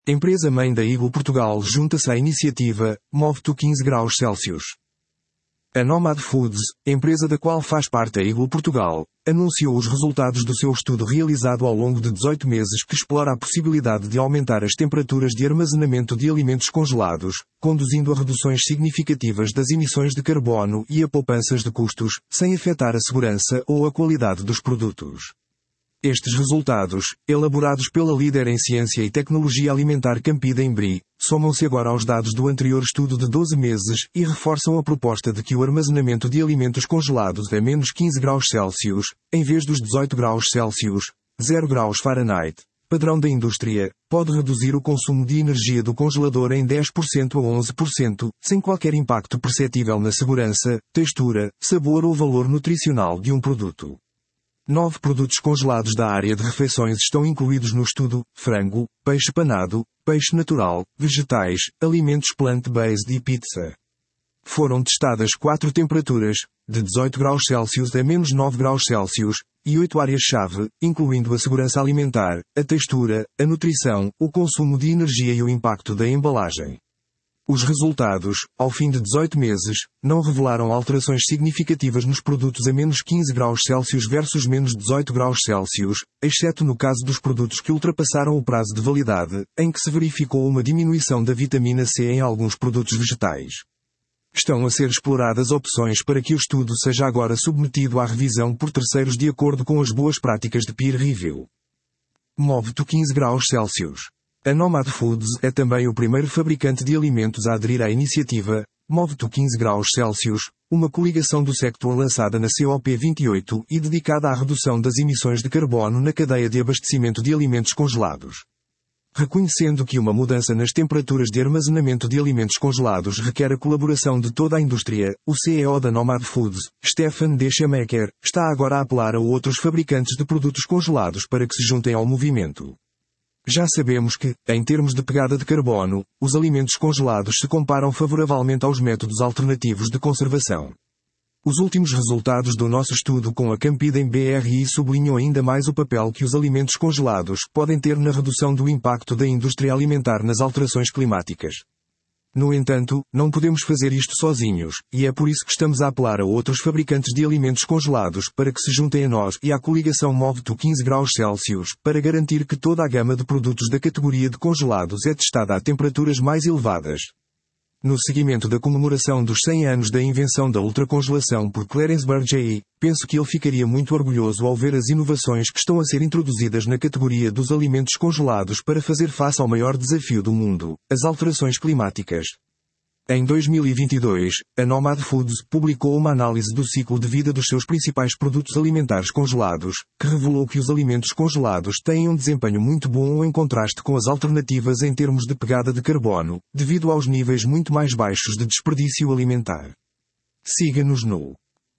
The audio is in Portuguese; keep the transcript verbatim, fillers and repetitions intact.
Empresa-mãe da Eagle Portugal junta-se à iniciativa Move to quinze graus Celsius. A Nomad Foods, empresa da qual faz parte a Eagle Portugal, anunciou os resultados do seu estudo realizado ao longo de dezoito meses que explora a possibilidade de aumentar as temperaturas de armazenamento de alimentos congelados, conduzindo a reduções significativas das emissões de carbono e a poupanças de custos, sem afetar a segurança ou a qualidade dos produtos. Estes resultados, elaborados pela líder em ciência e tecnologia alimentar Campida Embry, somam-se agora aos dados do anterior estudo de doze meses e reforçam a proposta de que o armazenamento de alimentos congelados a menos quinze graus Celsius, em vez dos dezoito graus Celsius, zero graus Fahrenheit, padrão da indústria, pode reduzir o consumo de energia do congelador em dez por cento a onze por cento, sem qualquer impacto perceptível na segurança, textura, sabor ou valor nutricional de um produto. Nove produtos congelados da área de refeições estão incluídos no estudo: frango, peixe panado, peixe natural, vegetais, alimentos plant-based e pizza. Foram testadas quatro temperaturas, de dezoito graus Celsius a menos nove graus Celsius, e oito áreas-chave, incluindo a segurança alimentar, a textura, a nutrição, o consumo de energia e o impacto da embalagem. Os resultados, ao fim de dezoito meses, não revelaram alterações significativas nos produtos a menos quinze graus Celsius versus menos dezoito graus Celsius, exceto no caso dos produtos que ultrapassaram o prazo de validade, em que se verificou uma diminuição da vitamina C em alguns produtos vegetais. Estão a ser exploradas opções para que o estudo seja agora submetido à revisão por terceiros de acordo com as boas práticas de peer review. Move to quinze graus Celsius. A Nomad Foods é também o primeiro fabricante de alimentos a aderir à iniciativa Move to quinze graus Celsius, uma coligação do sector lançada na C O P vinte e oito e dedicada à redução das emissões de carbono na cadeia de abastecimento de alimentos congelados. Reconhecendo que uma mudança nas temperaturas de armazenamento de alimentos congelados requer a colaboração de toda a indústria, o C E O da Nomad Foods, Stefan Deschamaker, está agora a apelar a outros fabricantes de produtos congelados para que se juntem ao movimento. Já sabemos que, em termos de pegada de carbono, os alimentos congelados se comparam favoravelmente aos métodos alternativos de conservação. Os últimos resultados do nosso estudo com a Campida Embry sublinham ainda mais o papel que os alimentos congelados podem ter na redução do impacto da indústria alimentar nas alterações climáticas. No entanto, não podemos fazer isto sozinhos, e é por isso que estamos a apelar a outros fabricantes de alimentos congelados para que se juntem a nós e à coligação Move to quinze graus Celsius, para garantir que toda a gama de produtos da categoria de congelados é testada a temperaturas mais elevadas. No seguimento da comemoração dos cem anos da invenção da ultracongelação por Clarence Berger, penso que ele ficaria muito orgulhoso ao ver as inovações que estão a ser introduzidas na categoria dos alimentos congelados para fazer face ao maior desafio do mundo, as alterações climáticas. Em dois mil e vinte e dois, a Nomad Foods publicou uma análise do ciclo de vida dos seus principais produtos alimentares congelados, que revelou que os alimentos congelados têm um desempenho muito bom em contraste com as alternativas em termos de pegada de carbono, devido aos níveis muito mais baixos de desperdício alimentar. Siga-nos no